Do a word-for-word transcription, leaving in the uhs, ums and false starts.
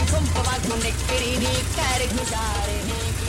Kom på vagn och näcker in i kärek med kärek.